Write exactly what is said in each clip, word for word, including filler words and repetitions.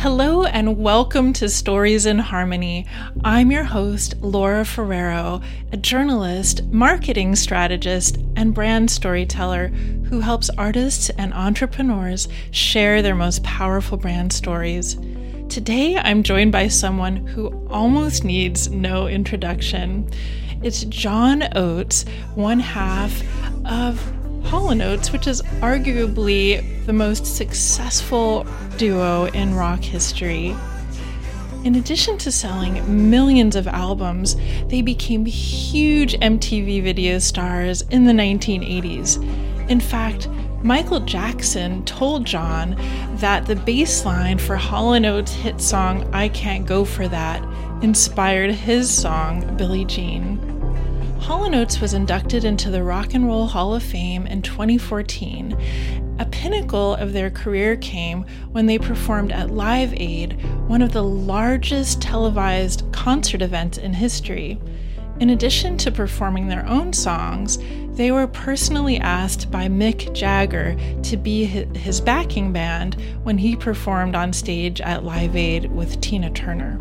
Hello and welcome to Stories in Harmony. I'm your host, Laura Ferrero, a journalist, marketing strategist, and brand storyteller who helps artists and entrepreneurs share their most powerful brand stories. Today, I'm joined by someone who almost needs no introduction. It's John Oates, one half of Hall and Oates, which is arguably the most successful duo in rock history. In addition to selling millions of albums, they became huge M T V video stars in the nineteen eighties. In fact, Michael Jackson told John that the bass line for Hall and Oates' hit song I Can't Go For That inspired his song Billie Jean. Hall and Oates was inducted into the Rock and Roll Hall of Fame in twenty fourteen. A pinnacle of their career came when they performed at Live Aid, one of the largest televised concert events in history. In addition to performing their own songs, they were personally asked by Mick Jagger to be his backing band when he performed on stage at Live Aid with Tina Turner.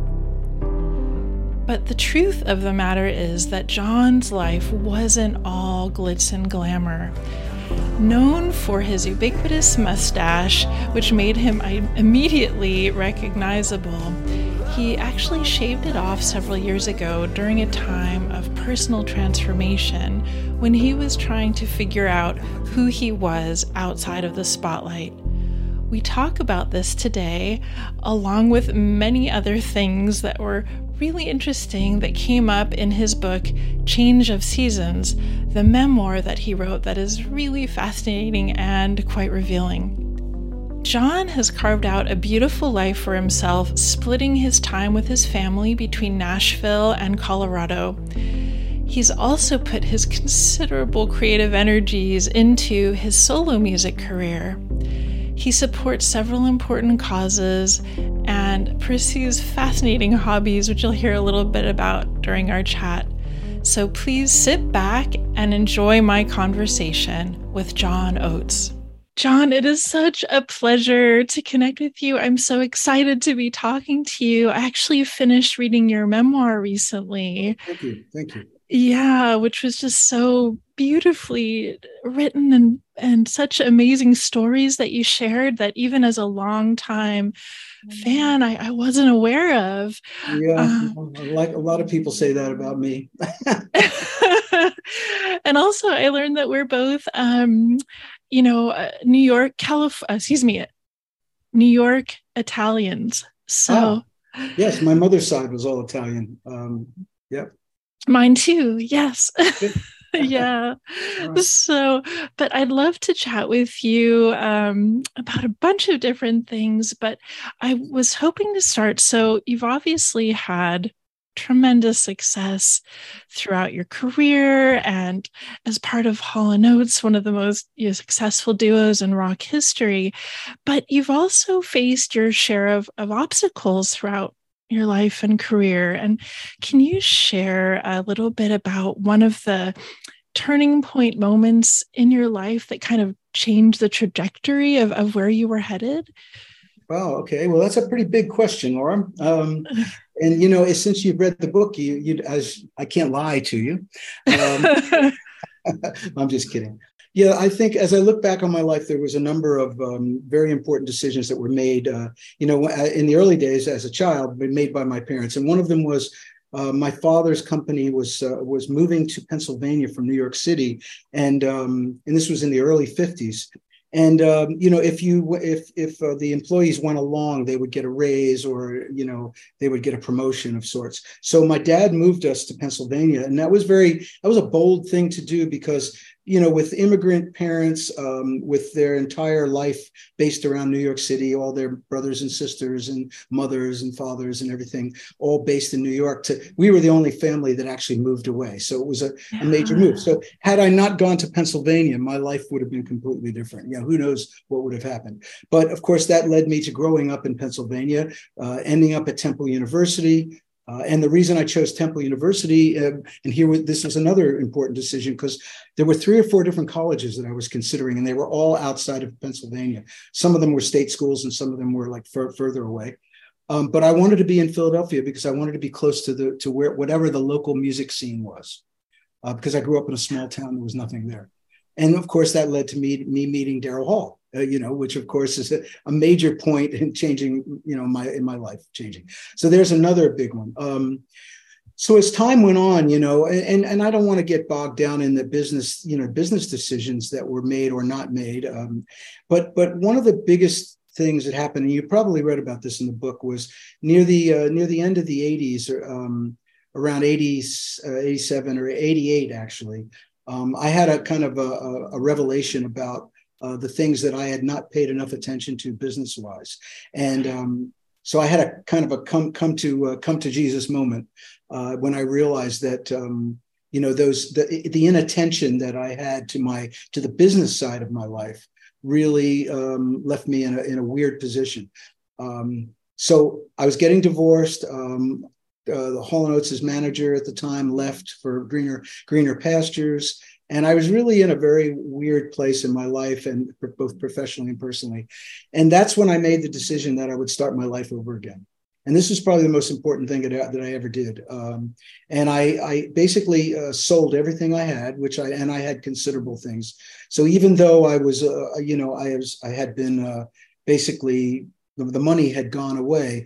But the truth of the matter is that John's life wasn't all glitz and glamour. Known for his ubiquitous mustache, which made him immediately recognizable, he actually shaved it off several years ago during a time of personal transformation when he was trying to figure out who he was outside of the spotlight. We talk about this today, along with many other things that were really interesting that came up in his book, Change of Seasons, the memoir that he wrote that is really fascinating and quite revealing. John has carved out a beautiful life for himself, splitting his time with his family between Nashville and Colorado. He's also put his considerable creative energies into his solo music career. He supports several important causes and pursues fascinating hobbies, which you'll hear a little bit about during our chat. So please sit back and enjoy my conversation with John Oates. John, it is such a pleasure to connect with you. I'm so excited to be talking to you. I actually finished reading your memoir recently. Thank you. Thank you. Yeah, which was just so beautifully written and, and such amazing stories that you shared that even as a longtime fan, I, I wasn't aware of. Yeah, um, like a lot of people say that about me. And also I learned that we're both, um, you know, uh, New York, California, excuse me, New York Italians. So ah, yes, my mother's side was all Italian. Um, yep. Mine too. Yes. Yeah. Right. So, but I'd love to chat with you um, about a bunch of different things, but I was hoping to start. So you've obviously had tremendous success throughout your career and as part of Hall and Oates, one of the most you know, successful duos in rock history, but you've also faced your share of, of obstacles throughout your life and career. And can you share a little bit about one of the turning point moments in your life that kind of changed the trajectory of, of where you were headed? Wow. Okay. Well, that's a pretty big question, Laura. Um, and, you know, since you've read the book, you, you as I can't lie to you. Um, I'm just kidding. Yeah, I think as I look back on my life, there was a number of um, very important decisions that were made, uh, you know, in the early days as a child, made by my parents. And one of them was uh, my father's company was uh, was moving to Pennsylvania from New York City. And um, and this was in the early fifties. And, um, you know, if you if if uh, the employees went along, they would get a raise or, you know, they would get a promotion of sorts. So my dad moved us to Pennsylvania. And that was very that was a bold thing to do because, you know, with immigrant parents, um, with their entire life based around New York City, all their brothers and sisters and mothers and fathers and everything, all based in New York. To, we were the only family that actually moved away. So it was a, yeah. a major move. So had I not gone to Pennsylvania, my life would have been completely different. Yeah, who knows what would have happened. But of course, that led me to growing up in Pennsylvania, uh, ending up at Temple University, Uh, and the reason I chose Temple University, uh, and here this was another important decision, because there were three or four different colleges that I was considering, and they were all outside of Pennsylvania. Some of them were state schools, and some of them were like f- further away. Um, but I wanted to be in Philadelphia because I wanted to be close to the to where whatever the local music scene was, uh, because I grew up in a small town. There was nothing there, and of course that led to me me meeting Daryl Hall. Uh, you know, which of course is a, a major point in changing, you know, my in my life changing. So there's another big one. Um, so as time went on, you know, and and I don't want to get bogged down in the business, you know, business decisions that were made or not made. Um, but but one of the biggest things that happened, and you probably read about this in the book, was near the uh, near the end of the eighties, or um, around eighty, uh, eighty-seven or eighty-eight, actually. Um, I had a kind of a, a revelation about Uh, the things that I had not paid enough attention to business-wise, and um, so I had a kind of a come come to uh, come to Jesus moment uh, when I realized that um, you know those the, the inattention that I had to my to the business side of my life really um, left me in a in a weird position. Um, so I was getting divorced. Um, uh, the Hall and Oates' manager at the time left for greener greener pastures. And I was really in a very weird place in my life, and both professionally and personally. And that's when I made the decision that I would start my life over again. And this was probably the most important thing that I, that I ever did. Um, and I, I basically uh, sold everything I had, which I and I had considerable things. So even though I was, uh, you know, I was, I had been uh, basically the, the money had gone away.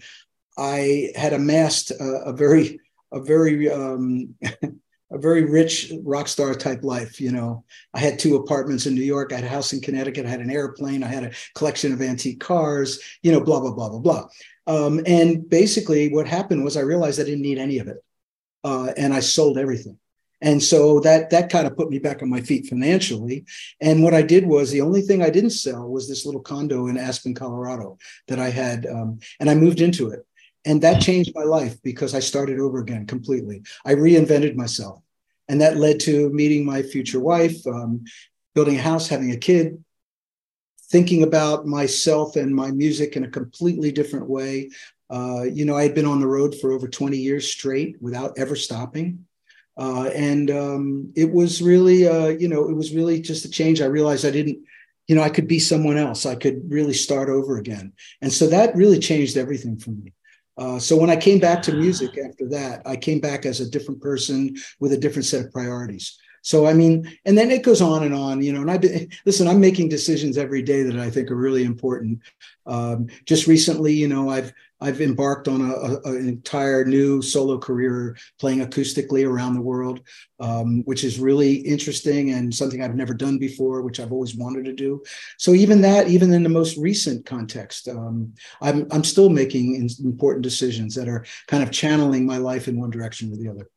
I had amassed a, a very, a very um, a very rich rock star type life. You know, I had two apartments in New York. I had a house in Connecticut. I had an airplane. I had a collection of antique cars, you know, blah, blah, blah, blah, blah. Um, and basically what happened was I realized I didn't need any of it. Uh, and I sold everything. And so that that kind of put me back on my feet financially. And what I did was the only thing I didn't sell was this little condo in Aspen, Colorado that I had. Um, and I moved into it. And that changed my life because I started over again completely. I reinvented myself. And that led to meeting my future wife, um, building a house, having a kid, thinking about myself and my music in a completely different way. Uh, you know, I had been on the road for over twenty years straight without ever stopping. Uh, and um, it was really, uh, you know, it was really just a change. I realized I didn't, you know, I could be someone else. I could really start over again. And so that really changed everything for me. Uh, so when I came back to music after that, I came back as a different person with a different set of priorities. So, I mean, and then it goes on and on, you know, and I've been, listen, I'm making decisions every day that I think are really important. Um, just recently, you know, I've, I've embarked on a, a, an entire new solo career playing acoustically around the world, um, which is really interesting and something I've never done before, which I've always wanted to do. So even that, even in the most recent context, um, I'm, I'm still making important decisions that are kind of channeling my life in one direction or the other.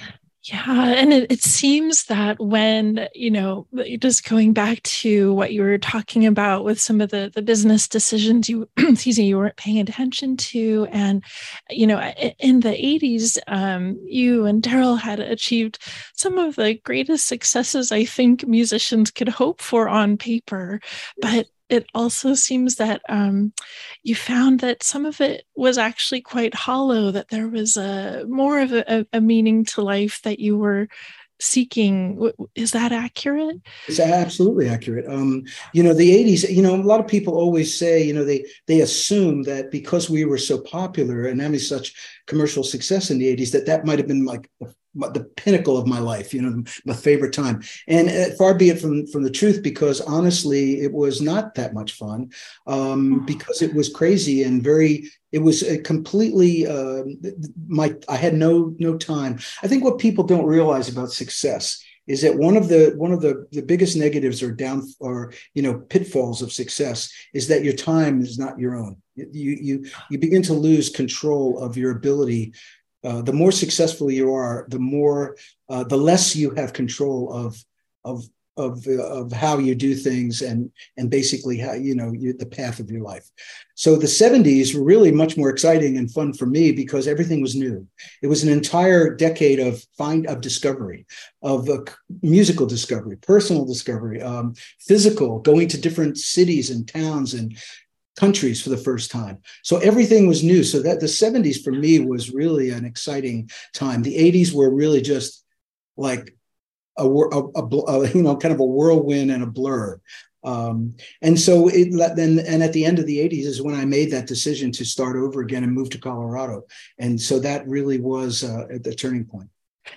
Yeah. And it, it seems that when, you know, just going back to what you were talking about with some of the, the business decisions you, excuse me, you weren't paying attention to. And, you know, in the eighties, um, you and Daryl had achieved some of the greatest successes I think musicians could hope for on paper. But it also seems that um, you found that some of it was actually quite hollow, that there was a more of a, a meaning to life that you were seeking. Is that accurate? It's absolutely accurate. Um, you know, the eighties, you know, a lot of people always say, you know, they they assume that because we were so popular and having such commercial success in the eighties, that that might have been like the the pinnacle of my life, you know, my favorite time. And uh, far be it from, from the truth, because honestly, it was not that much fun um, because it was crazy and very, it was a completely, uh, my, I had no, no time. I think what people don't realize about success is that one of the, one of the, the biggest negatives or down or, you know, pitfalls of success is that your time is not your own. You, you, you begin to lose control of your ability. Uh, the more successful you are, the more, uh, the less you have control of, of, of, uh, of how you do things and, and basically how, you know, you, the path of your life. So the seventies were really much more exciting and fun for me because everything was new. It was an entire decade of find, of discovery, of uh, musical discovery, personal discovery, um, physical, going to different cities and towns and countries for the first time. So everything was new. So that the seventies for me was really an exciting time. The eighties were really just like a, a, a, a you know, kind of a whirlwind and a blur. Um, and so it then, and at the end of the eighties is when I made that decision to start over again and move to Colorado. And so that really was uh, at the turning point.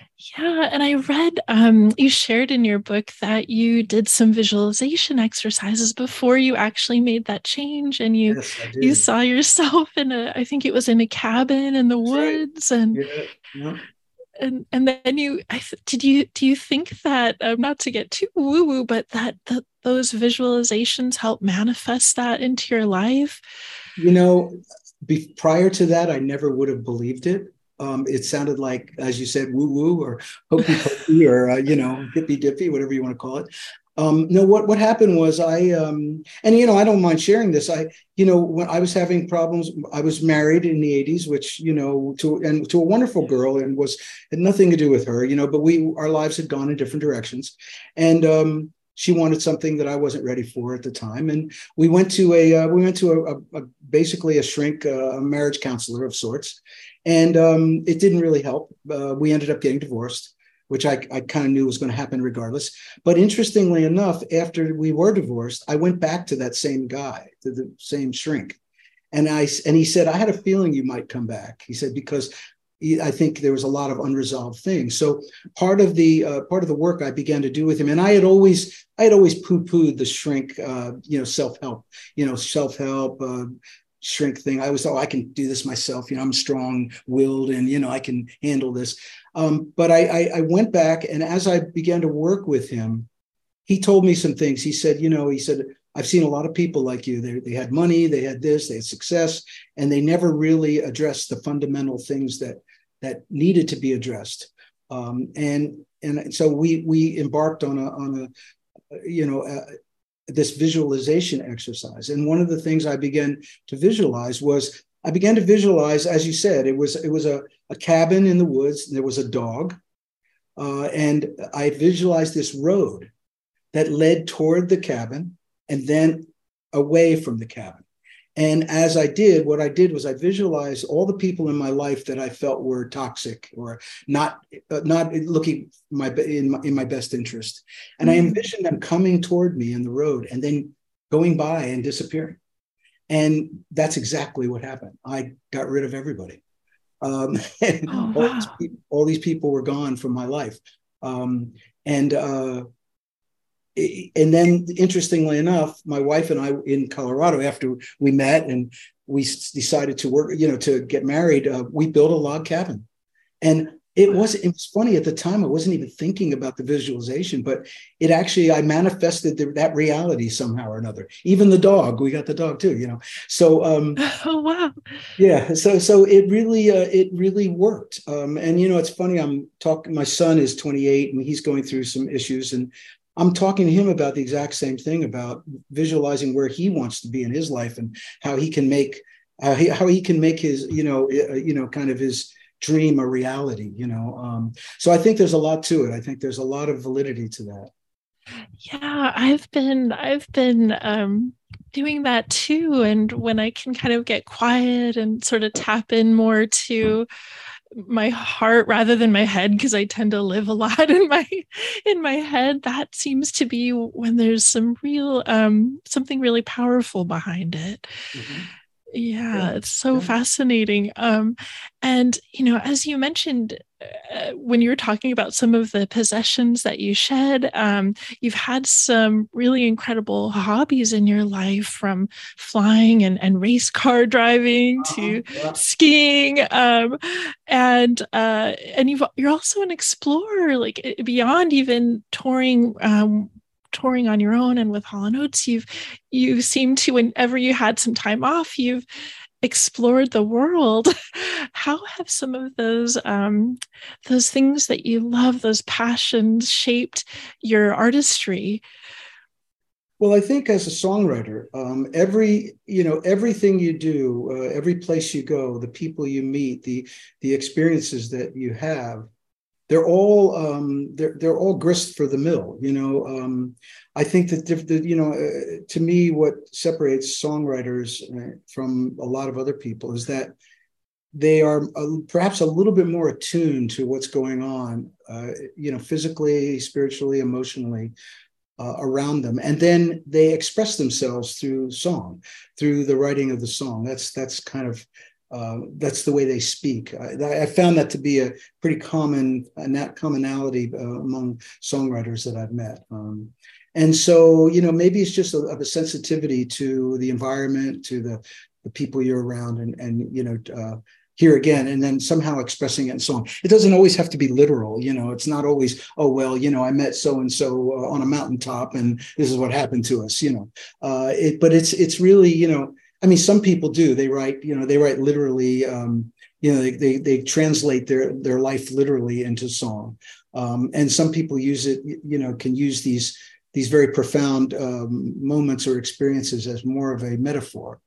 Yeah, and I read um, you shared in your book that you did some visualization exercises before you actually made that change, and you Yes, I did. you saw yourself in a, I think it was in a cabin in the That's woods, right. and Yeah. Yeah. and and then you, I did you do you think that um, not to get too woo woo, but that that those visualizations help manifest that into your life? You know, be, prior to that, I never would have believed it. Um, it sounded like, as you said, woo woo or hokey pokey or, uh, you know, hippy dippy, whatever you want to call it. Um, no, what, what happened was I, um, and, you know, I don't mind sharing this. I, you know, when I was having problems, I was married in the eighties, which, you know, to, and to a wonderful girl, and was, had nothing to do with her, you know, but we, our lives had gone in different directions. And, um, she wanted something that I wasn't ready for at the time, and we went to a uh, we went to a, a, a basically a shrink, uh, a marriage counselor of sorts, and um, it didn't really help. Uh, we ended up getting divorced, which I, I kind of knew was going to happen regardless. But interestingly enough, after we were divorced, I went back to that same guy, to the same shrink, and I and he said, I had a feeling you might come back. He said, because I think there was a lot of unresolved things. So part of the uh, part of the work I began to do with him, and I had always I had always poo-pooed the shrink, uh, you know, self-help, you know, self-help uh, shrink thing. I was, oh, I can do this myself. You know, I'm strong-willed, and you know, I can handle this. Um, but I, I, I went back, and as I began to work with him, he told me some things. He said, you know, he said, I've seen a lot of people like you. They, they had money, they had this, they had success, and they never really addressed the fundamental things that that needed to be addressed. Um, and and so we we embarked on a on a you know uh, this visualization exercise. And one of the things I began to visualize was I began to visualize, as you said, it was it was a, a cabin in the woods. There was a dog, uh, and I visualized this road that led toward the cabin and then away from the cabin. And as I did, what I did was I visualized all the people in my life that I felt were toxic or not, uh, not looking my, in, my, in my best interest. And mm-hmm. I envisioned them coming toward me in the road and then going by and disappearing. And that's exactly what happened. I got rid of everybody. Um, and oh, all, wow. these people, all these people were gone from my life. Um, and uh, And then, interestingly enough, my wife and I in Colorado, after we met and we decided to work, you know, to get married, uh, we built a log cabin. And it was, it was funny at the time. I wasn't even thinking about the visualization, but it actually, I manifested the, that reality somehow or another. Even the dog, we got the dog too, you know. So, um, oh wow, yeah. So, so it really, uh, it really worked. Um, and you know, it's funny. I'm talking. My son is twenty-eight, and he's going through some issues, and I'm talking to him about the exact same thing, about visualizing where he wants to be in his life and how he can make uh, he, how he can make his, you know, uh, you know, kind of his dream a reality, you know. Um, so I think there's a lot to it. I think there's a lot of validity to that. Yeah, I've been I've been um, doing that too. And when I can kind of get quiet and sort of tap in more to my heart rather than my head, because I tend to live a lot in my in my head, that seems to be when there's some real um something really powerful behind it. Mm-hmm. Yeah, yeah, it's so yeah. fascinating. Um and you know, as you mentioned, uh, when you were talking about some of the possessions that you shed, um you've had some really incredible hobbies in your life, from flying and, and race car driving to uh-huh. yeah. skiing, um and uh and you've you're also an explorer, like beyond even touring um touring on your own and with Hall and Oates. You've you seem to, whenever you had some time off, you've explored the world. How have some of those um, those things that you love, those passions, shaped your artistry? Well, I think as a songwriter, um, every you know everything you do, uh, every place you go, the people you meet, the the experiences that you have, they're all um, they're they're all grist for the mill. You know, um, I think that the, the, you know, uh, to me, what separates songwriters uh, from a lot of other people is that they are uh, perhaps a little bit more attuned to what's going on, uh, you know, physically, spiritually, emotionally. Uh, around them, and then they express themselves through song, through the writing of the song. That's that's kind of uh, that's the way they speak. I, I found that to be a pretty common a commonality uh, among songwriters that I've met. Um, and so, you know, maybe it's just a, of a sensitivity to the environment, to the the people you're around, and and you know. Uh, here again, and then somehow expressing it in song. It doesn't always have to be literal, you know, it's not always, oh, well, you know, I met so-and-so uh, on a mountaintop and this is what happened to us, you know, uh, it, but it's, it's really, you know, I mean, some people do, they write, you know, they write literally, um, you know, they, they, they translate their, their life literally into song. Um, and some people use it, you know, can use these, these very profound um, moments or experiences as more of a metaphor.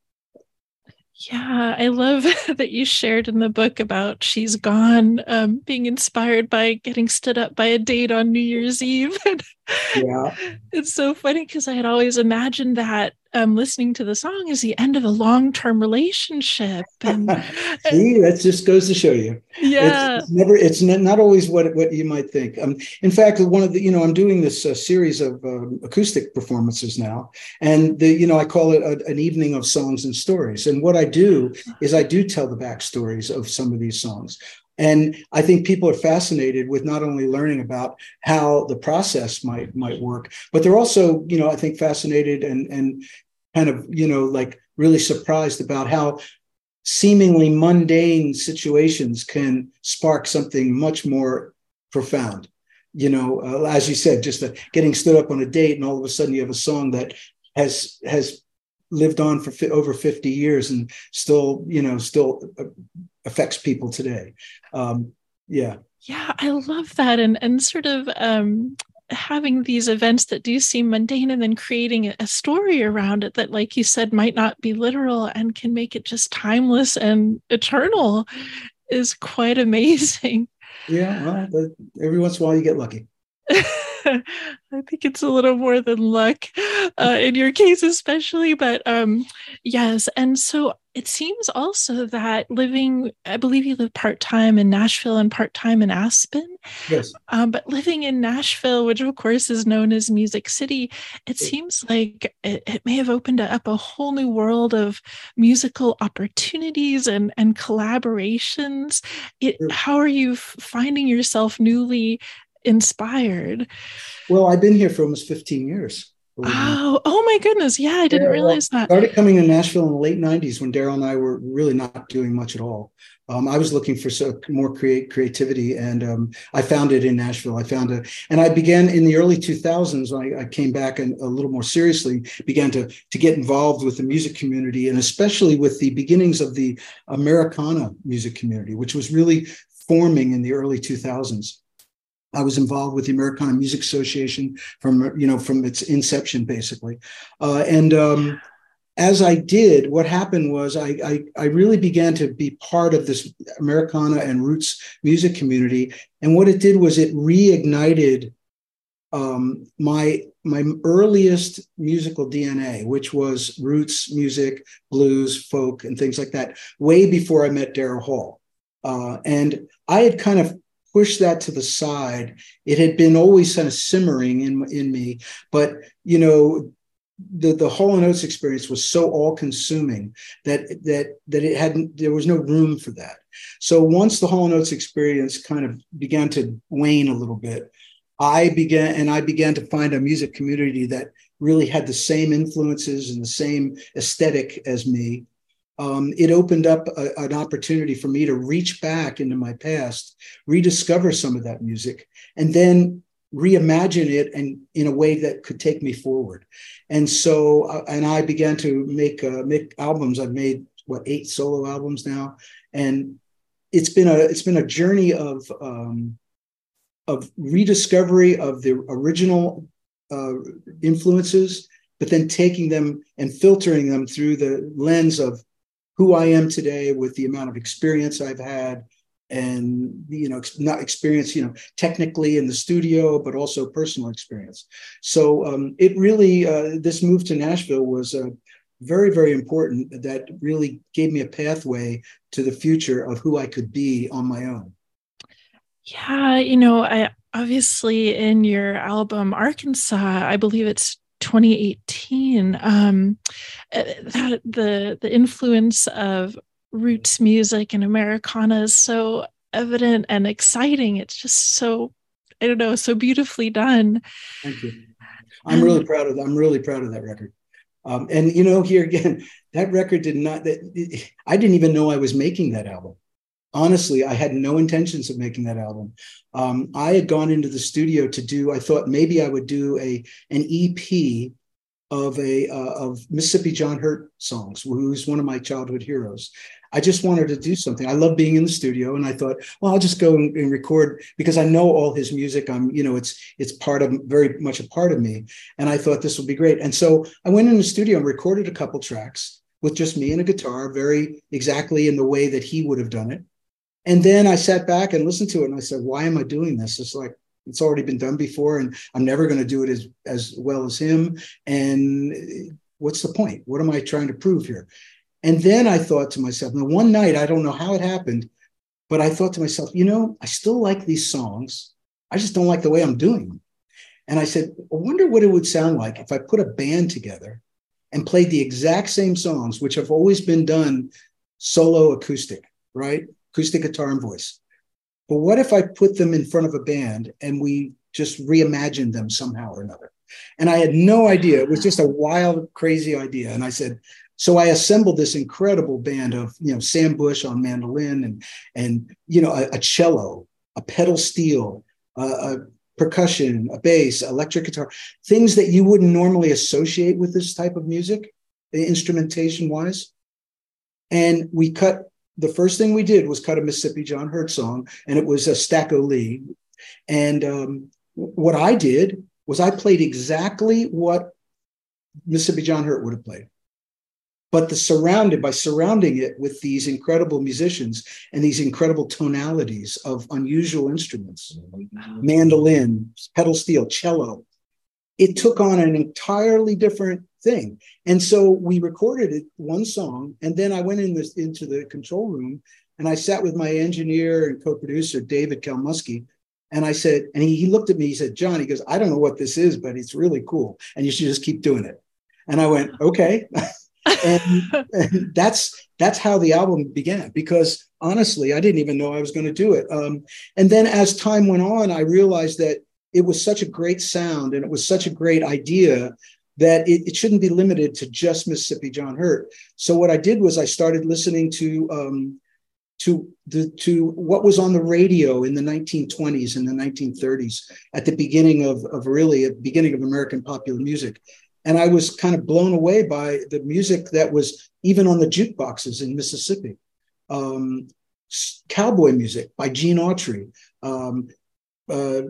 Yeah, I love that you shared in the book about She's Gone, um, being inspired by getting stood up by a date on New Year's Eve. Yeah. It's so funny because I had always imagined that um, listening to the song is the end of a long-term relationship. And see, that just goes to show you. Yeah. It's, it's never, it's not always what, what you might think. Um, in fact, one of the, you know, I'm doing this uh, series of uh, acoustic performances now, and the, you know, I call it a, an evening of songs and stories. And what I do is I do tell the backstories of some of these songs. And I think people are fascinated with not only learning about how the process might might work, but they're also, you know, I think fascinated and and kind of, you know, like really surprised about how seemingly mundane situations can spark something much more profound. You know, uh, as you said, just the, getting stood up on a date and all of a sudden you have a song that has has lived on for fi- over fifty years and still, you know, still uh, affects people today. Um, yeah. Yeah, I love that. And and sort of um, having these events that do seem mundane and then creating a story around it that, like you said, might not be literal and can make it just timeless and eternal is quite amazing. Yeah, well, the, every once in a while you get lucky. I think it's a little more than luck uh, in your case, especially. But um, yes. And so it seems also that living, I believe you live part time in Nashville and part time in Aspen. Yes. Um, but living in Nashville, which of course is known as Music City, it seems like it, it may have opened up a whole new world of musical opportunities and, and collaborations. It, Sure. How are you finding yourself newly inspired? Well, I've been here for almost fifteen years. Oh, oh my goodness. Yeah, I didn't Yeah, realize well, that. started coming to Nashville in the late nineties when Daryl and I were really not doing much at all. Um, I was looking for so, more create creativity, and um, I found it in Nashville. I found it, and I began in the early two thousands. When I, I came back and a little more seriously began to to get involved with the music community, and especially with the beginnings of the Americana music community, which was really forming in the early two thousands. I was involved with the Americana Music Association from, you know, from its inception, basically. Uh, and um, as I did, what happened was I, I, I really began to be part of this Americana and roots music community. And what it did was it reignited um, my, my earliest musical D N A, which was roots music, blues, folk, and things like that, way before I met Daryl Hall. Uh, and I had kind of push that to the side. It had been always kind of simmering in in me, but you know, the the Hall and Oates experience was so all consuming that that that it hadn't. There was no room for that. So once the Hall and Oates experience kind of began to wane a little bit, I began and I began to find a music community that really had the same influences and the same aesthetic as me. Um, it opened up a, an opportunity for me to reach back into my past, rediscover some of that music, and then reimagine it and in a way that could take me forward. And so, uh, and I began to make uh, make albums. I've made what eight solo albums now, and it's been a it's been a journey of um, of rediscovery of the original uh, influences, but then taking them and filtering them through the lens of who I am today with the amount of experience I've had and, you know, not experience, you know, technically in the studio, but also personal experience. So um, it really, uh, this move to Nashville was uh, very, very important. That really gave me a pathway to the future of who I could be on my own. Yeah, you know, I obviously in your album Arkansas, I believe it's twenty eighteen, um, that the the influence of roots music and Americana is so evident and exciting. It's just so, I don't know, so beautifully done. Thank you. I'm really proud of that. I'm really proud of that record. Um, and, you know, here again, that record did not, that I didn't even know I was making that album. Honestly, I had no intentions of making that album. Um, I had gone into the studio to do, I thought maybe I would do a an E P of a uh, of Mississippi John Hurt songs, who's one of my childhood heroes. I just wanted to do something. I love being in the studio, and I thought, well, I'll just go and, and record because I know all his music. I'm, you know, it's it's part of very much a part of me, and I thought this would be great. And so I went in the studio and recorded a couple tracks with just me and a guitar, very exactly in the way that he would have done it. And then I sat back and listened to it, and I said, why am I doing this? It's like, it's already been done before, and I'm never going to do it as, as well as him. And what's the point? What am I trying to prove here? And then I thought to myself, now one night, I don't know how it happened, but I thought to myself, you know, I still like these songs. I just don't like the way I'm doing them. And I said, I wonder what it would sound like if I put a band together and played the exact same songs, which have always been done solo acoustic, right? Acoustic guitar and voice. But what if I put them in front of a band and we just reimagined them somehow or another? And I had no idea. It was just a wild, crazy idea. And I said, so I assembled this incredible band of, you know, Sam Bush on mandolin and, and you know, a, a cello, a pedal steel, uh, a percussion, a bass, electric guitar, things that you wouldn't normally associate with this type of music, instrumentation wise. And we cut, the first thing we did was cut a Mississippi John Hurt song, and it was a Stacko Lee. And um, what I did was I played exactly what Mississippi John Hurt would have played. But the surrounded, by surrounding it with these incredible musicians and these incredible tonalities of unusual instruments, mandolin, pedal steel, cello, it took on an entirely different thing. And so we recorded it, one song, and then I went in this, into the control room, and I sat with my engineer and co-producer, David Kalmusky, and I said, and he, he looked at me, he said, John, he goes, I don't know what this is, but it's really cool, and you should just keep doing it. And I went, okay. and, and that's that's how the album began, because honestly, I didn't even know I was going to do it. Um, and then as time went on, I realized that it was such a great sound and it was such a great idea that it, it shouldn't be limited to just Mississippi John Hurt. So what I did was I started listening to um, to the to what was on the radio in the nineteen twenties and the nineteen thirties at the beginning of, of really at the beginning of American popular music. And I was kind of blown away by the music that was even on the jukeboxes in Mississippi. Um, cowboy music by Gene Autry, um, uh,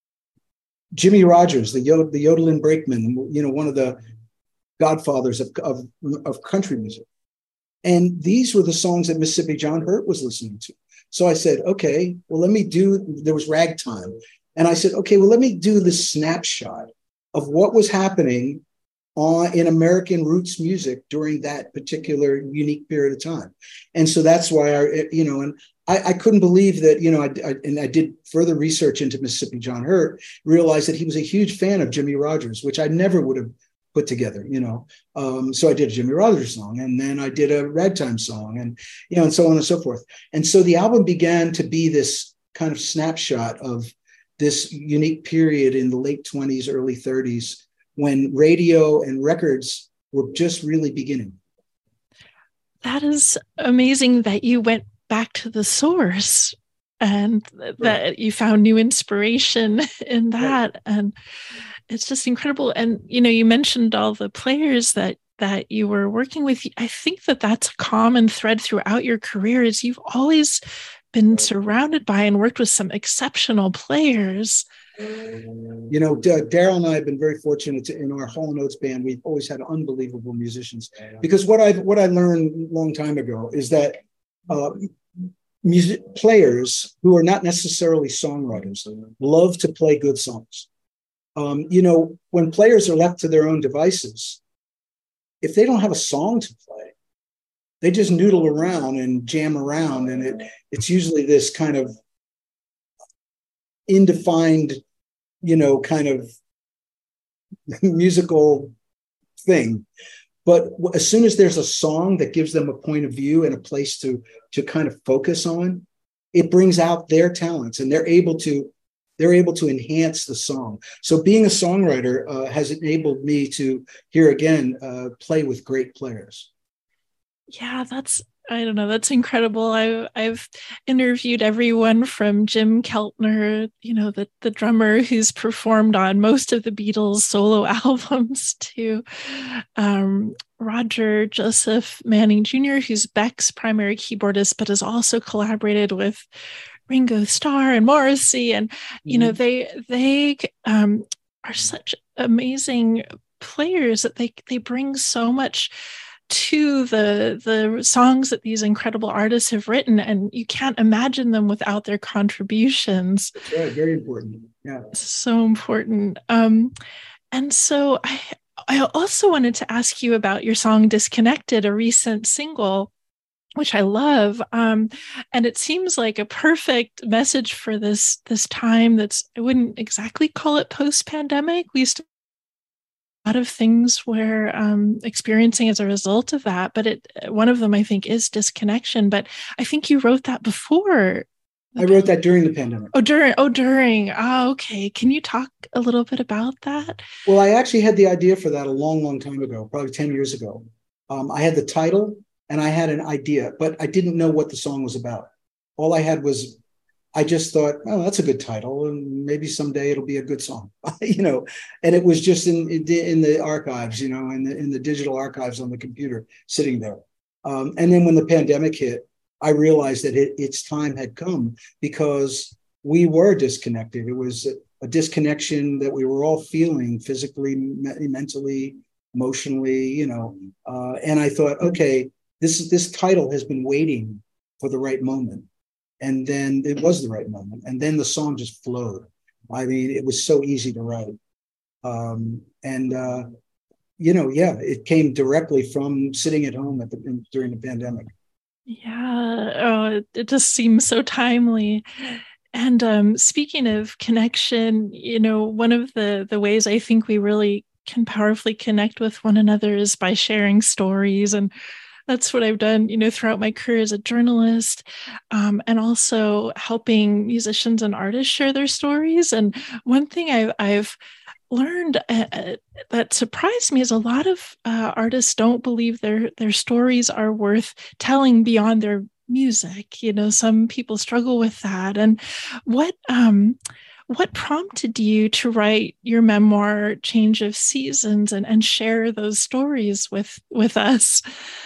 Jimmy Rogers, the, Yod- the Yodelin Brakeman, you know, one of the godfathers of, of, of country music. And these were the songs that Mississippi John Hurt was listening to. So I said, okay, well, let me do, there was ragtime. And I said, okay, well, let me do this snapshot of what was happening on in American roots music during that particular unique period of time. And so that's why I, you know, and I, I couldn't believe that, you know, I, I, and I did further research into Mississippi John Hurt, realized that he was a huge fan of Jimmy Rogers, which I never would have put together, you know. Um, so I did a Jimmy Rogers song, and then I did a ragtime song, and, you know, and so on and so forth. And so the album began to be this kind of snapshot of this unique period in the late twenties, early thirties, when radio and records were just really beginning. That is amazing that you went back to the source and right. that you found new inspiration in that. Right. And it's just incredible. And, you know, you mentioned all the players that that you were working with. I think that that's a common thread throughout your career, is you've always been surrounded by and worked with some exceptional players. You know, D- Daryl and I have been very fortunate to, in our Hall and Oates band, we've always had unbelievable musicians. Because what I've what I learned a long time ago is that uh, music players who are not necessarily songwriters love to play good songs. Um, you know, when players are left to their own devices, if they don't have a song to play, they just noodle around and jam around, and it it's usually this kind of indefined, you know, kind of musical thing. But as soon as there's a song that gives them a point of view and a place to to kind of focus on, it brings out their talents, and they're able to they're able to enhance the song. So being a songwriter uh, has enabled me to, here again, uh, play with great players. Yeah, that's, I don't know, that's incredible. I, I've interviewed everyone from Jim Keltner, you know, the, the drummer who's performed on most of the Beatles solo albums, to um, Roger Joseph Manning Junior, who's Beck's primary keyboardist, but has also collaborated with Ringo Starr and Morrissey. And, you mm-hmm. know, they they um, are such amazing players that they they bring so much to the the songs that these incredible artists have written, and you can't imagine them without their contributions. That's right. Very important. Yeah. So important. Um, and so I I also wanted to ask you about your song Disconnected, a recent single, which I love. Um, and it seems like a perfect message for this this time that's, I wouldn't exactly call it post-pandemic. We used to a lot of things we're um, experiencing as a result of that, but it one of them, I think, is disconnection. But I think you wrote that before. I wrote that during the pandemic. Oh, during. Oh, during. Oh, okay. Can you talk a little bit about that? Well, I actually had the idea for that a long, long time ago, probably ten years ago. Um, I had the title and I had an idea, but I didn't know what the song was about. All I had was, I just thought, oh, that's a good title, and maybe someday it'll be a good song, you know. And it was just in in the archives, you know, in the in the digital archives on the computer, sitting there. Um, and then when the pandemic hit, I realized that it, its time had come, because we were disconnected. It was a, a disconnection that we were all feeling physically, me- mentally, emotionally, you know. Uh, and I thought, okay, this this title has been waiting for the right moment. And then it was the right moment. And then the song just flowed. I mean, it was so easy to write. Um, and, uh, you know, yeah, it came directly from sitting at home at the, in, during the pandemic. Yeah. Oh, it, it just seems so timely. And um, speaking of connection, you know, one of the, the ways I think we really can powerfully connect with one another is by sharing stories. And that's what I've done, you know, throughout my career as a journalist, um, and also helping musicians and artists share their stories. And one thing I've, I've learned uh, that surprised me is a lot of uh, artists don't believe their their stories are worth telling beyond their music. You know, some people struggle with that. And what um, what prompted you to write your memoir, Change of Seasons, and, and share those stories with with us?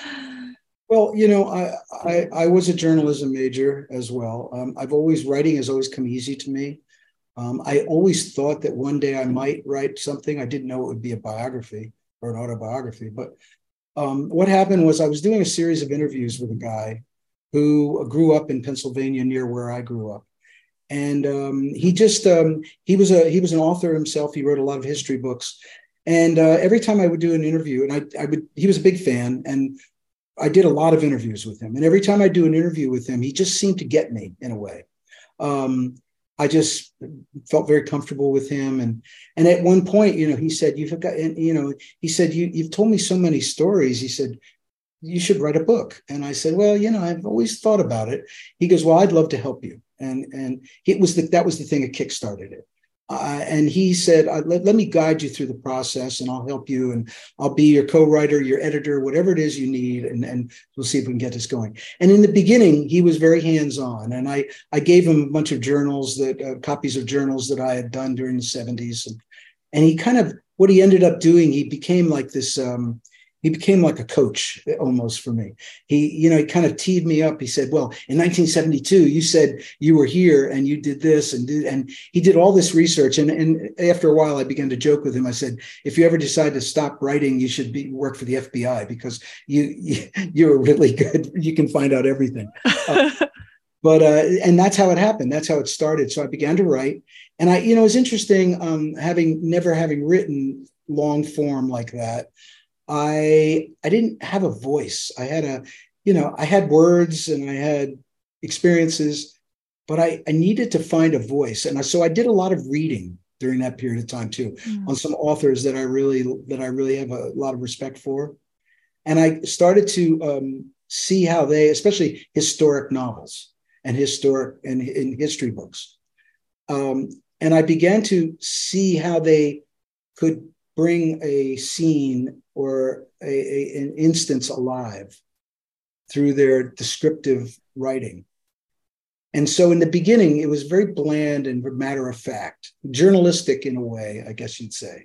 Well, you know, I, I, I was a journalism major as well. Um, I've always, writing has always come easy to me. Um, I always thought that one day I might write something. I didn't know it would be a biography or an autobiography. But um, what happened was I was doing a series of interviews with a guy who grew up in Pennsylvania near where I grew up. And um, he just, um, he was a he was an author himself. He wrote a lot of history books. And uh, every time I would do an interview, and I, I would, he was a big fan, and I did a lot of interviews with him. And every time I do an interview with him, he just seemed to get me in a way. Um, I just felt very comfortable with him. And, and at one point, you know, he said, you've got, and, you know, he said, you, you've told me so many stories. He said, you should write a book. And I said, well, you know, I've always thought about it. He goes, well, I'd love to help you. And, and it was the, that was the thing that kickstarted it. Uh, and he said, let, let me guide you through the process, and I'll help you, and I'll be your co-writer, your editor, whatever it is you need, and, and we'll see if we can get this going. And in the beginning, he was very hands-on, and I, I gave him a bunch of journals, that uh, copies of journals that I had done during the seventies. And, and he kind of, what he ended up doing, he became like this, um, he became like a coach almost for me. He, you know, he kind of teed me up. He said, well, in nineteen seventy-two, you said you were here and you did this and did, and he did all this research. And, and after a while, I began to joke with him. I said, if you ever decide to stop writing, you should be work for the F B I, because you, you you're really good. You can find out everything. Uh, but uh, and that's how it happened. That's how it started. So I began to write, and I, you know, it's interesting, um, having never having written long form like that. I I didn't have a voice. I had a, you know, I had words and I had experiences, but I, I needed to find a voice. And I, so I did a lot of reading during that period of time too, mm. on some authors that I really that I really have a lot of respect for. And I started to um, see how they, especially historic novels and historic and in history books. Um, and I began to see how they could bring a scene or a, a, an instance alive through their descriptive writing. And so in the beginning, it was very bland and matter of fact, journalistic in a way, I guess you'd say.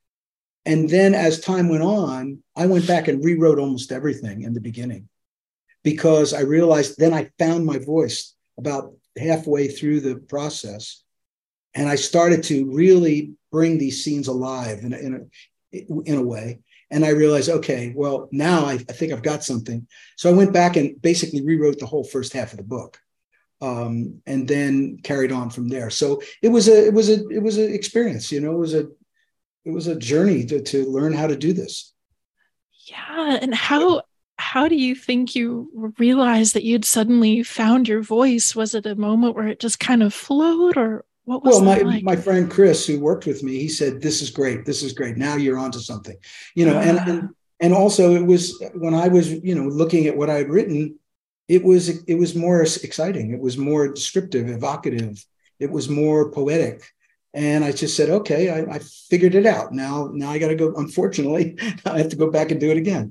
And then as time went on, I went back and rewrote almost everything in the beginning, because I realized then I found my voice about halfway through the process. And I started to really bring these scenes alive in a, in a, in a way. And I realized, okay, well, now I, I think I've got something. So I went back and basically rewrote the whole first half of the book, um, and then carried on from there. So it was a, it was a, it was an experience. You know, it was a, it was a journey to to learn how to do this. Yeah, and how how do you think you realized that you'd suddenly found your voice? Was it a moment where it just kind of flowed, or what was well, my, that like? my friend Chris, who worked with me, he said, this is great. This is great. Now you're onto something, you know, uh, and, and, and also it was when I was, you know, looking at what I had written, it was, it was more exciting. It was more descriptive, evocative. It was more poetic. And I just said, okay, I, I figured it out. Now, now I got to go. Unfortunately, I have to go back and do it again.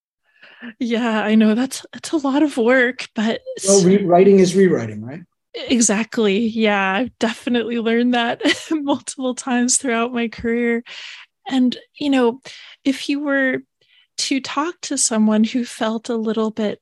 Yeah, I know that's, that's a lot of work, but well, rewriting is rewriting, right? Exactly. Yeah, I've definitely learned that multiple times throughout my career. And, you know, if you were to talk to someone who felt a little bit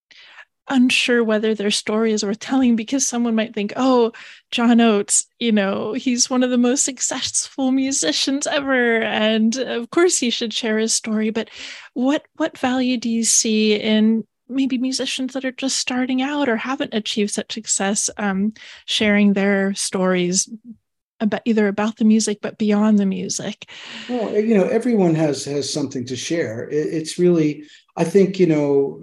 unsure whether their story is worth telling, because someone might think, oh, John Oates, you know, he's one of the most successful musicians ever, and of course he should share his story. But what what value do you see in maybe musicians that are just starting out or haven't achieved such success, um, sharing their stories about either about the music, but beyond the music? Well, you know, everyone has, has something to share. It, it's really, I think, you know,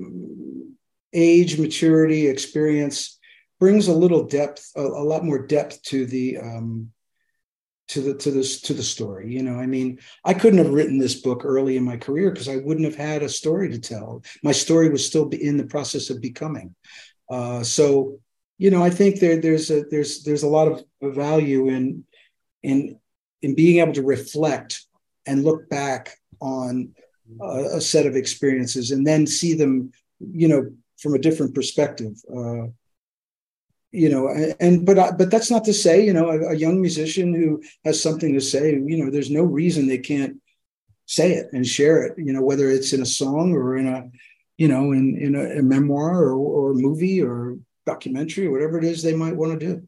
age, maturity, experience brings a little depth, a, a lot more depth to the, um, to the to this to the story. You know, I mean, I couldn't have written this book early in my career because I wouldn't have had a story to tell. My story was still in the process of becoming. Uh, so, you know, I think there there's a there's there's a lot of value in in in being able to reflect and look back on a, a set of experiences and then see them, you know, from a different perspective. Uh, You know, and but but that's not to say, you know, a, a young musician who has something to say, you know, there's no reason they can't say it and share it. You know, whether it's in a song or in a, you know, in in a, a memoir or or a movie or documentary or whatever it is they might want to do.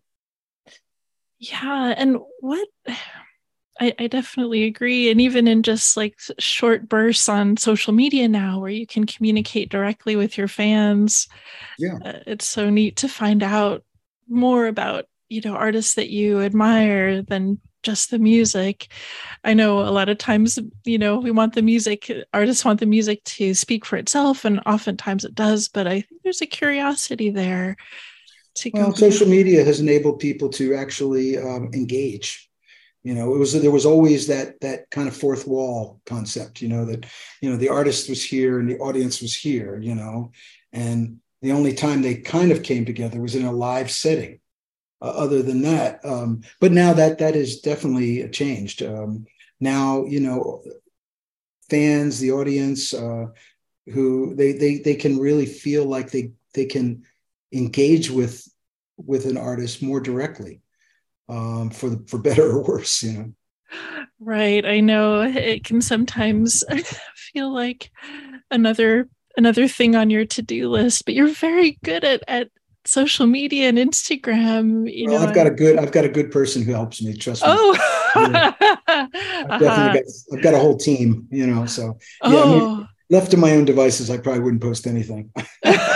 Yeah, and what I, I definitely agree, and even in just like short bursts on social media now, where you can communicate directly with your fans. Yeah, uh, it's so neat to find out more about, you know, artists that you admire than just the music. I know a lot of times, you know, we want the music, artists want the music to speak for itself, and oftentimes it does, but I think there's a curiosity there to go. Well, social media has enabled people to actually um, engage. You know, it was there was always that that kind of fourth wall concept, you know, that, you know, the artist was here and the audience was here, you know, and the only time they kind of came together was in a live setting. Uh, other than that, um, but now that that is definitely changed. Um, now, you know, fans, the audience, uh, who they they they can really feel like they they can engage with with an artist more directly, um, for the for better or worse, you know. Right. I know it can sometimes feel like another another thing on your to-do list, but you're very good at, at social media and Instagram. You well, know, I've got a good I've got a good person who helps me. Trust me. Oh, yeah. I've definitely uh-huh. got I've got a whole team. You know, so yeah. Oh. I mean, left to my own devices, I probably wouldn't post anything. Well,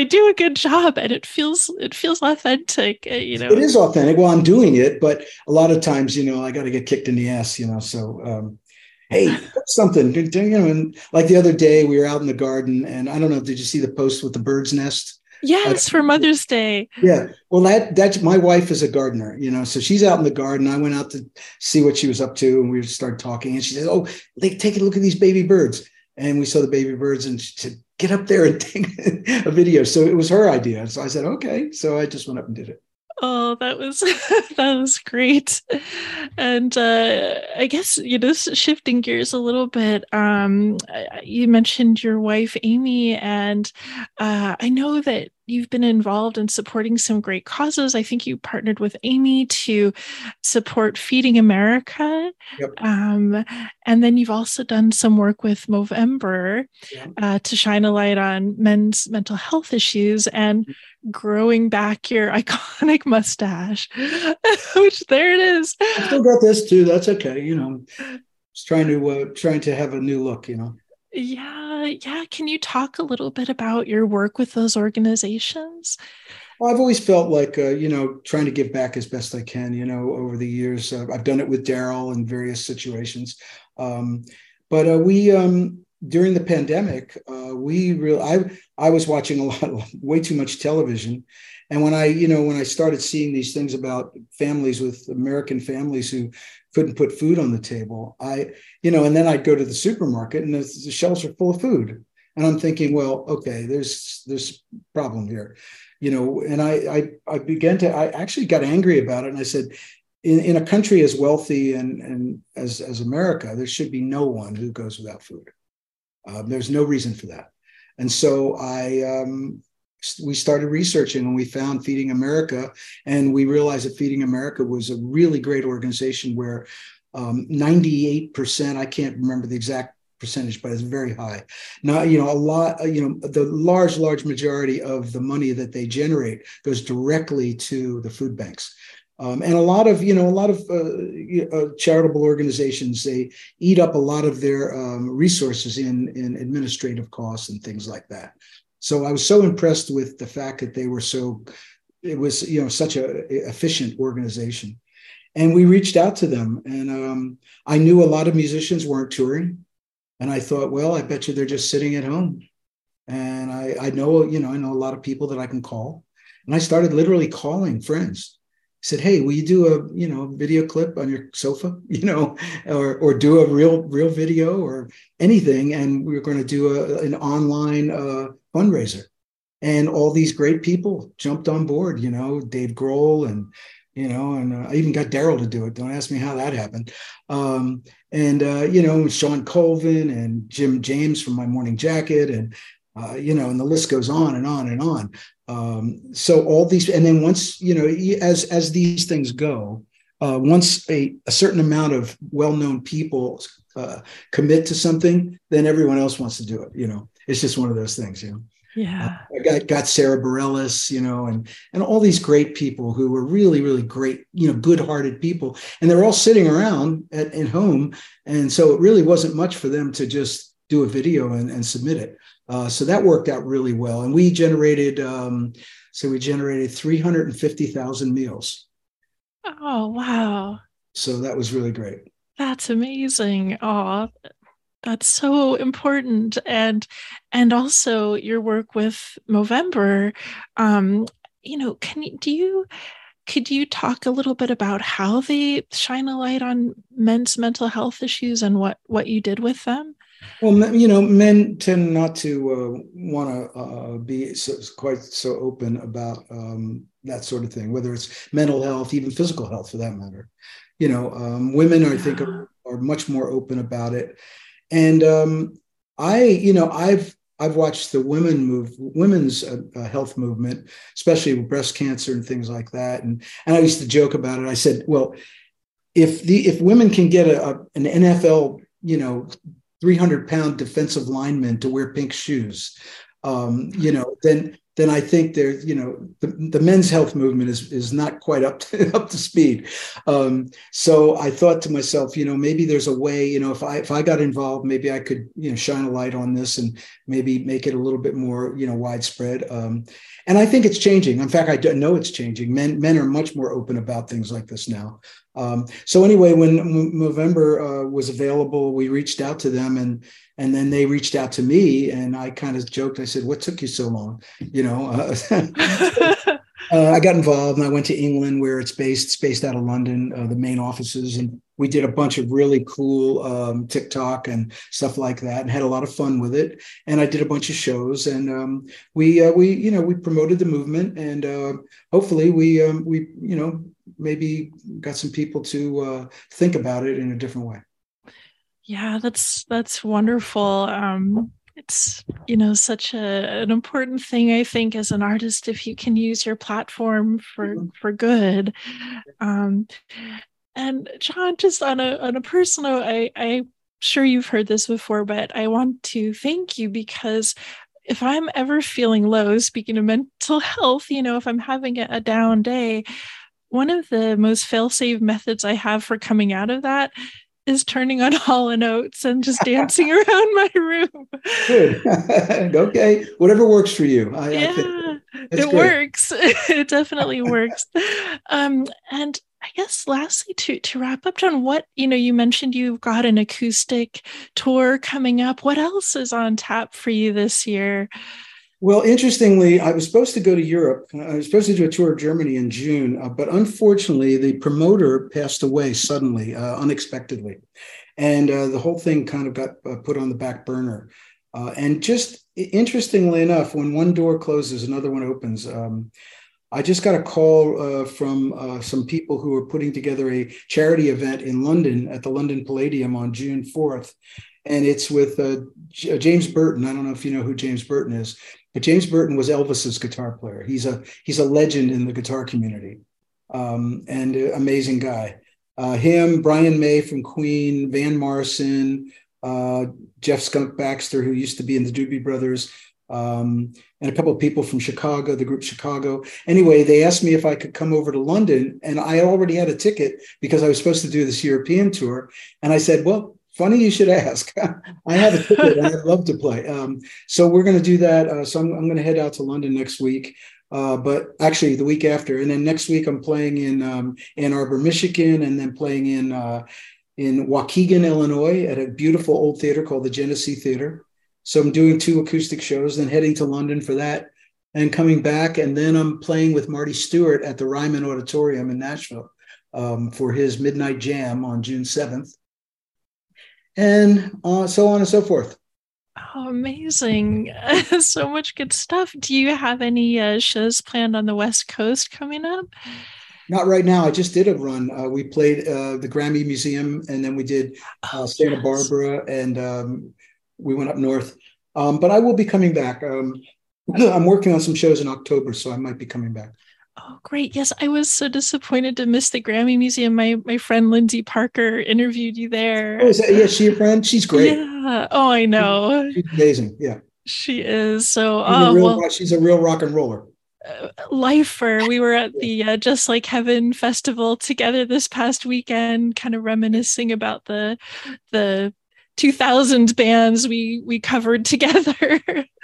they do a good job, and it feels it feels authentic. You know, it is authentic. Well, I'm doing it, but a lot of times, you know, I got to get kicked in the ass. You know, so. Um, Hey, something, you know, and like the other day we were out in the garden, and I don't know, did you see the post with the bird's nest? Yes, uh, for Mother's Day. Yeah. Well, that that's my wife is a gardener, you know, so she's out in the garden. I went out to see what she was up to, and we started talking, and she said, "Oh, like, take a look at these baby birds." And we saw the baby birds, and she said, "Get up there and take a video." So it was her idea. So I said, "Okay." So I just went up and did it. Oh, that was that was great. And uh, I guess, you know, shifting gears a little bit, um, you mentioned your wife, Amy, and uh, I know that you've been involved in supporting some great causes. I think you partnered with Amy to support Feeding America. Yep. Um, and then you've also done some work with Movember yeah. uh, to shine a light on men's mental health issues and growing back your iconic mustache, which there it is. I still got this too. That's okay. You know, just trying to, uh, trying to have a new look, you know. Yeah, yeah. Can you talk a little bit about your work with those organizations? Well, I've always felt like, uh, you know, trying to give back as best I can, you know, over the years. Uh, I've done it with Daryl in various situations. Um, but uh, we, um, during the pandemic, uh, we really, I, I was watching a lot, way too much television. And when I, you know, when I started seeing these things about families with American families who couldn't put food on the table, I, you know, and then I'd go to the supermarket and the, the shelves are full of food. And I'm thinking, well, okay, there's, there's a problem here, you know, and I, I, I began to, I actually got angry about it. And I said, in, in a country as wealthy and, and as, as America, there should be no one who goes without food. Um, there's no reason for that. And so I, um, we started researching, and we found Feeding America, and we realized that Feeding America was a really great organization where um, ninety-eight percent, I can't remember the exact percentage, but it's very high. Now, you know, a lot, you know, the large, large majority of the money that they generate goes directly to the food banks. Um, and a lot of, you know, a lot of uh, uh, charitable organizations, they eat up a lot of their um, resources in, in administrative costs and things like that. So I was so impressed with the fact that they were so, it was, you know, such a efficient organization. And we reached out to them, and um, I knew a lot of musicians weren't touring. And I thought, well, I bet you they're just sitting at home. And I, I know, you know, I know a lot of people that I can call. And I started literally calling friends. Said, hey, will you do a, you know, video clip on your sofa, you know, or or do a real, real video or anything. And we were going to do a, an online uh, fundraiser. And all these great people jumped on board, you know, Dave Grohl and, you know, and uh, I even got Daryl to do it. Don't ask me how that happened. Um, and, uh, you know, Sean Colvin and Jim James from My Morning Jacket, and, uh, you know, and the list goes on and on and on. Um, so all these, and then once, you know, as, as these things go, uh, once a, a certain amount of well-known people uh, commit to something, then everyone else wants to do it. You know, it's just one of those things, you know. Yeah. Uh, I got, got Sarah Bareilles, you know, and, and all these great people who were really, really great, you know, good-hearted people. And they're all sitting around at, at home. And so it really wasn't much for them to just do a video and, and submit it. Uh, so that worked out really well. And we generated, um, so we generated three hundred fifty thousand meals. Oh, wow. So that was really great. That's amazing. Oh, that's so important. And, and also your work with Movember, um, you know, can you, do you, could you talk a little bit about how they shine a light on men's mental health issues and what, what you did with them? Well, you know, men tend not to uh, want to uh, be so, quite so open about um, that sort of thing, whether it's mental health, even physical health for that matter. You know, um, women, I think, are, are much more open about it. And um, I, you know, I've I've watched the women move, women's uh, uh, health movement, especially with breast cancer and things like that. And and I used to joke about it. I said, well, if the if women can get a, a an N F L, you know, three hundred pound defensive lineman to wear pink shoes, um, you know, then then I think there's, you know, the, the men's health movement is is not quite up to, up to speed. Um, so I thought to myself, you know, maybe there's a way, you know, if I if I got involved, maybe I could, you know, shine a light on this and maybe make it a little bit more, you know, widespread. Um, and I think it's changing. In fact, I don't know it's changing. Men men are much more open about things like this now. Um, so anyway, when Movember uh, was available, we reached out to them, and and then they reached out to me, and I kind of joked. I said, "What took you so long?" You know, uh, uh, I got involved, and I went to England, where it's based. It's based out of London, uh, the main offices, and we did a bunch of really cool um, TikTok and stuff like that, and had a lot of fun with it. And I did a bunch of shows, and um, we uh, we you know we promoted the movement, and uh, hopefully we um, we you know. maybe got some people to uh, think about it in a different way. Yeah, that's that's wonderful. Um, it's, you know, such a, an important thing, I think, as an artist, if you can use your platform for, mm-hmm. for good. Um, and John, just on a on a personal note, I, I'm sure you've heard this before, but I want to thank you, because if I'm ever feeling low, speaking of mental health, you know, if I'm having a, a down day, one of the most fail-safe methods I have for coming out of that is turning on Hall and Oates and just dancing around my room. Good. Okay. Whatever works for you. I, yeah, I think it great. works. It definitely works. Um, and I guess lastly, to, to wrap up, John, what, you know, you mentioned you've got an acoustic tour coming up. What else is on tap for you this year? Well, interestingly, I was supposed to go to Europe. I was supposed to do a tour of Germany in June, uh, but unfortunately, the promoter passed away suddenly, uh, unexpectedly. And uh, the whole thing kind of got uh, put on the back burner. Uh, and just interestingly enough, when one door closes, another one opens. Um, I just got a call uh, from uh, some people who are putting together a charity event in London at the London Palladium on June fourth. And it's with uh, J- James Burton. I don't know if you know who James Burton is. But James Burton was Elvis's guitar player. He's a he's a legend in the guitar community, um, and an amazing guy. Uh, him, Brian May from Queen, Van Morrison, uh, Jeff Skunk Baxter, who used to be in the Doobie Brothers, um, and a couple of people from Chicago, the group Chicago. Anyway, they asked me if I could come over to London, and I already had a ticket because I was supposed to do this European tour. And I said, well, funny you should ask. I have a ticket and I'd love to play. Um, so we're going to do that. Uh, so I'm, I'm going to head out to London next week, uh, but actually the week after. And then next week I'm playing in um, Ann Arbor, Michigan, and then playing in uh, in Waukegan, Illinois, at a beautiful old theater called the Genesee Theater. So I'm doing two acoustic shows, then heading to London for that and coming back. And then I'm playing with Marty Stewart at the Ryman Auditorium in Nashville um, for his Midnight Jam on June seventh. And uh, so on and so forth. Oh, amazing. So much good stuff. Do you have any uh, shows planned on the West Coast coming up? Not right now. I just did a run. Uh, we played uh, the Grammy Museum, and then we did uh, oh, Santa yes. Barbara, and um, we went up north. Um, but I will be coming back. Um, I'm working on some shows in October, so I might be coming back. Oh, great. Yes, I was so disappointed to miss the Grammy Museum. My my friend Lindsay Parker interviewed you there. Oh, is that, yeah, she your friend? She's great. Yeah. Oh, I know. She's amazing. Yeah. She is. So, she's, oh, a real, well, she's a real rock and roller. Uh, lifer. We were at the uh, Just Like Heaven festival together this past weekend, kind of reminiscing about the the two thousands bands we we covered together.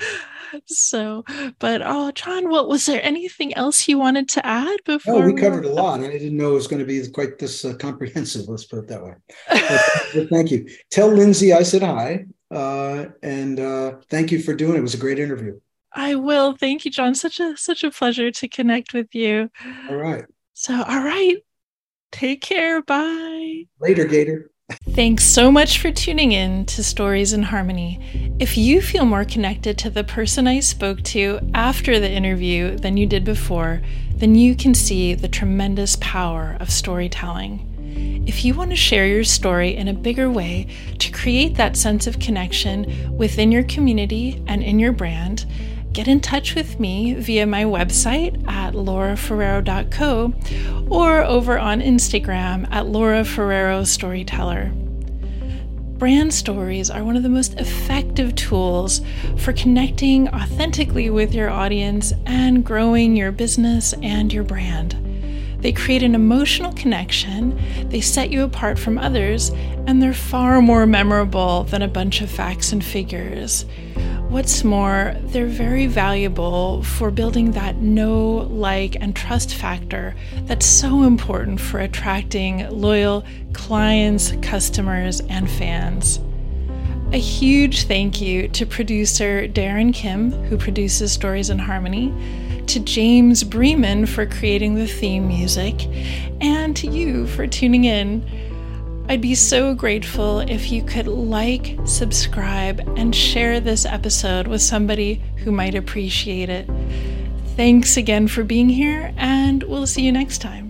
So, but oh, John, what was there anything else you wanted to add before? No, we covered a lot. I didn't know it was going to be quite this uh, comprehensive. Let's put it that way. But, but thank you. Tell Lindsay I said hi, uh, and uh, thank you for doing it. It was a great interview. I will. Thank you, John. Such a such a pleasure to connect with you. All right. So, all right. Take care. Bye. Later, Gator. Thanks so much for tuning in to Stories in Harmony. If you feel more connected to the person I spoke to after the interview than you did before, then you can see the tremendous power of storytelling. If you want to share your story in a bigger way to create that sense of connection within your community and in your brand, get in touch with me via my website at laura ferrero dot co or over on Instagram at Laura Ferrero Storyteller. brand stories are one of the most effective tools for connecting authentically with your audience and growing your business and your brand. They create an emotional connection, they set you apart from others, and they're far more memorable than a bunch of facts and figures. What's more, they're very valuable for building that know, like, and trust factor that's so important for attracting loyal clients, customers, and fans. A huge thank you to producer Darren Kim, who produces Stories in Harmony, to James Breeman for creating the theme music, and to you for tuning in. I'd be so grateful if you could like, subscribe, and share this episode with somebody who might appreciate it. Thanks again for being here, and we'll see you next time.